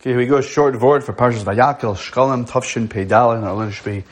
Okay, here we go. A short word for Parshas Vayakel, Shkolim, Tavshin, Peidal, and our Lenish be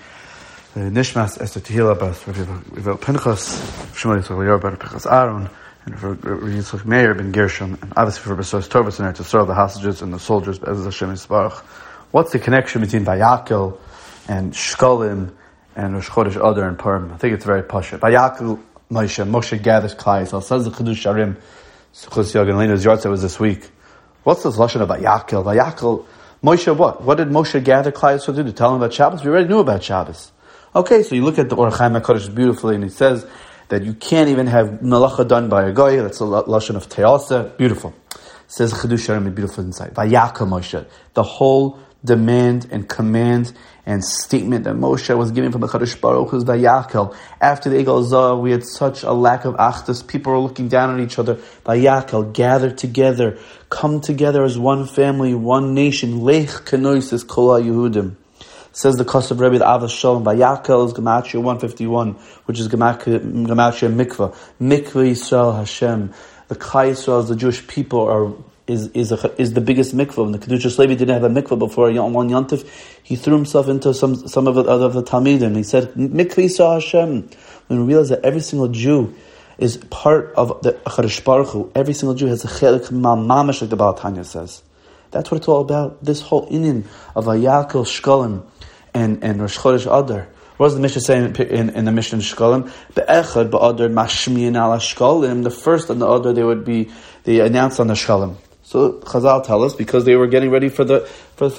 Nishmas, Esther Tehillah, Bas, Revel Pinchas, Shemali Tzachlior, Bar Pinchas Aaron, and for Yitzchak Meir, Ben Gershom, and obviously for Besos Torvus, and to serve the hostages and the soldiers, Be'ez Hashem Yisbarach. What's the connection between Vayakel and Shkolim and Rosh Chodesh Adar and Purim? I think it's very pasha. Vayakel, Moshe gathers Klai Yisrael. Says the Chidush Sharim, Sukkos Yog and Lena's Yartzeit was this week. What's this lashon of Vayakel? Vayakel, Moshe what? What did Moshe gather Klai Yisrael to do? To tell him about Shabbos? We already knew about Shabbos. Okay, so you look at the Orach Chaim HaKadosh beautifully, and he says that you can't even have Malacha done by a Goy. That's a lashon of Te'asa. Beautiful. Says Chidush Sharim, beautiful insight. Vayakel Moshe. The whole demand and command and statement that Moshe was giving from the Kadosh Baruch Hu was Vayakel. After the Egel Zah, we had such a lack of achdus. People were looking down on each other. Vayakel, gather together, come together as one family, one nation. Lech kenoises kol Yehudim. Says the Kosev Rebbe, the Avos Shalom. Vayakel is Gematria 151, which is Gematria Mikvah. Mikvah Yisrael Hashem. The Klai Yisrael, the Jewish people, is the biggest mikvah. And the Kedushas Levi didn't have a mikvah before one Yontif. He threw himself into some of the Talmidim. He said, Mikvah Yisrael Hashem. When we realize that every single Jew is part of the Kadosh Baruch Hu, every single Jew has a chelik mamash, like the Baal Tanya says. That's what it's all about. This whole inyan of Vayakel, Shkolim, and Rosh Chodesh Adar. What does the Mishnah say in the Mishnah Shkolim? Be'echad ba'adar mashmiyin ala Shkolim. The first and the Adar, they announced on the Shkolim. So Chazal tell us because they were getting ready for Rosh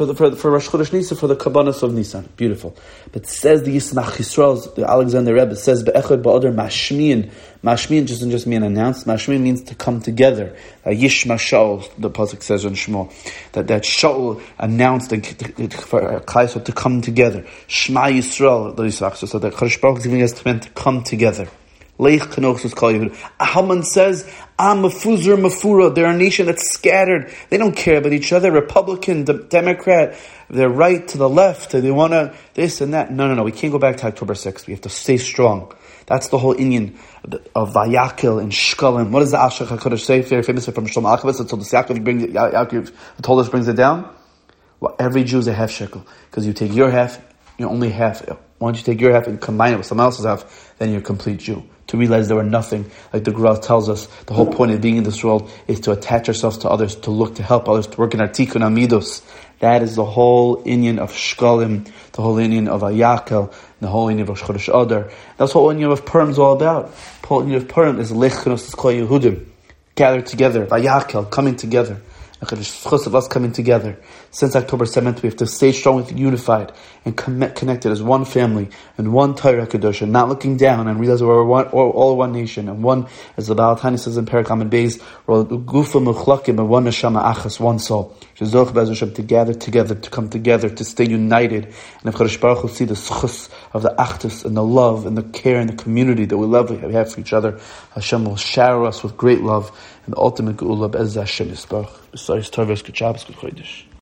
Chodesh Nisan, for the Kabbanas of Nisan. Beautiful. But says the Yismach Yisrael, the Alexander Rebbe says Be'echad ba'adar mashmiyin. Mashmiyin doesn't just mean announced. Mashmiyin means to come together. Yishma Shaul, the pasuk says in Shmuel, that Shaul announced for Klai Yisrael to come together. Shema Yisrael, the Yismach, so that Kadosh Baruch Hu is giving us command to come together. Leich Kenochos Kol Yehud. Haman says, Mafuzur Mafura. They're a nation that's scattered. They don't care about each other. Republican, Democrat, they're right to the left. They want to this and that. No. We can't go back to October 6th. We have to stay strong. That's the whole inyan of Vayakel and Shkolim. What does the Ashach HaKadosh say? Very famous from Shlomo Achavitz until the Yaakov told us brings it down. Well, every Jew is a half shekel. Because you take your half, you're only half. Why don't you take your half and combine it with someone else's half, then you're a complete Jew. To realize they were nothing, like the Gemara tells us, the whole point of being in this world is to attach ourselves to others, to look, to help others, to work in our tikkun amidus. That is the whole inyan of Shkolim, the whole inyan of Vayakel, the whole inyan of Rosh Chodesh Adar. That's what the whole inyan of Purim is all about. The whole inyan of Purim is Lech Kenosos Kol Yehudim, gathered together, Vayakel, coming together. Of us coming together. Since October 7th, we have to stay strong, unified, and connected as one family and one Torah Kedosh, and not looking down and realize we're all one nation and one, as the Baal Tani says in Parakam and Beis, we're Gufa Mechlakim and one Neshama Achas, one soul. To gather together, to come together, to stay united. And if Kadosh Baruch Hu see the schus of the achdus and the love and the care and the community that we have for each other, Hashem will shower us with great love and the ultimate geula be'ez Hashem Yisbarach. B'sayis Torah, good Shabbos, good Chodesh.